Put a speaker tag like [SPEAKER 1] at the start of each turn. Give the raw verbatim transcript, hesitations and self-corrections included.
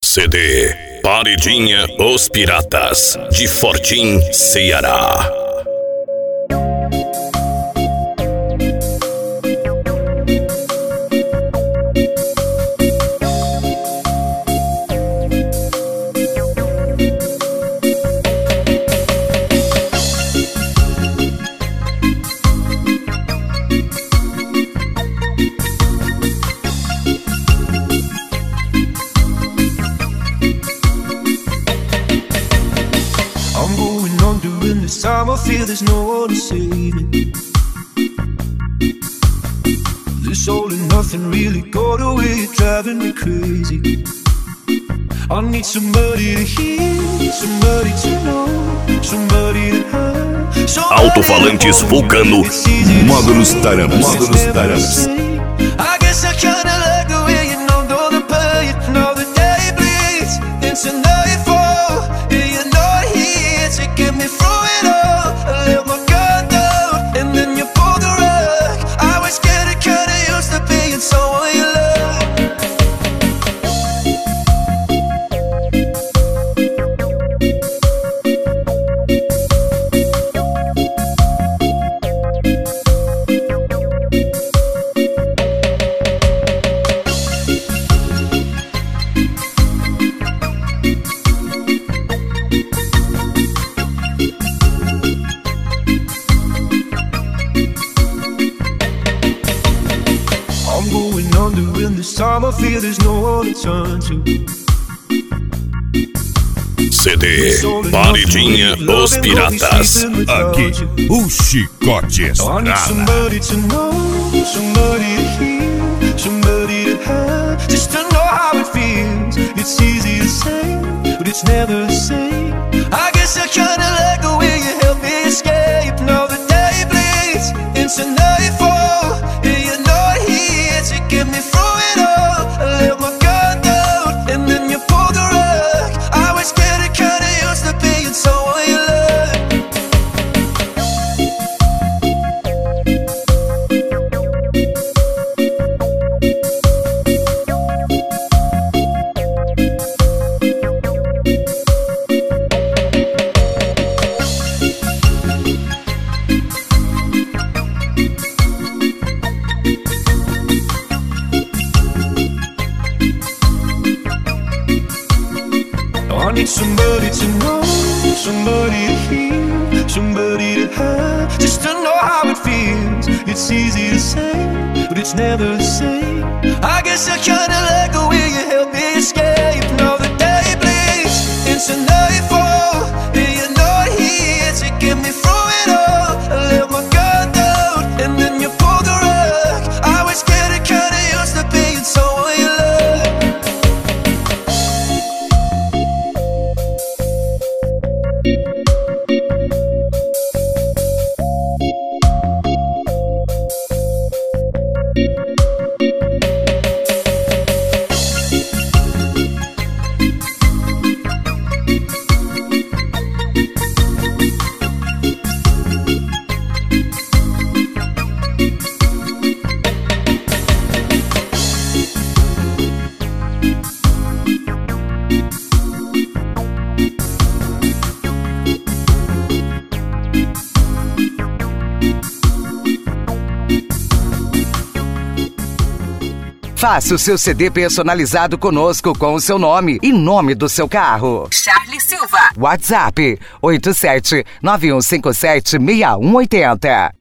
[SPEAKER 1] C D Paredinha Os Piratas, de Fortim, Ceará.
[SPEAKER 2] This time I feel there's no one to save me. This all and nothing really got away, driving me crazy. I need somebody to hear, somebody to know, somebody to have, somebody
[SPEAKER 1] Alto-falantes Vulcano.
[SPEAKER 3] Módulos Taramas. Módulos Taramas.
[SPEAKER 2] I guess I kinda like the way you know, know the pain. Now the day bleeds into nightfall, and you're not here to get me through it all. I let my guard down, and then you pull the rug. I was getting kinda used to being someone you love. This time I feel there's no one to turn to.
[SPEAKER 1] C D Paredinha Os Piratas.
[SPEAKER 3] Aqui, o chicote
[SPEAKER 2] I need
[SPEAKER 3] estrala.
[SPEAKER 2] somebody to know, somebody to hear, somebody to have, just to know how it feels. It's easy to say, but it's never the same. I guess I kinda like the way you help me escape. Now the day bleeds into nightfall, and you're not here to get me through. I let my guard down, and then you pull the rug. I was getting kinda used to being someone you love. I need somebody to know, somebody to hear, somebody to have, just to know how it feels. It's easy to say, but it's never the same. I guess I kinda like the way you help me escape. Now the day bleeds into nightfall, and you're not here to get me through it all. I let my guard down, and then you pull the rug. I was getting kinda used to being someone you love.
[SPEAKER 4] Faça o seu C D personalizado conosco com o seu nome e nome do seu carro.
[SPEAKER 5] Charlie Silva.
[SPEAKER 4] WhatsApp oito sete nove um cinco sete seis um oito zero.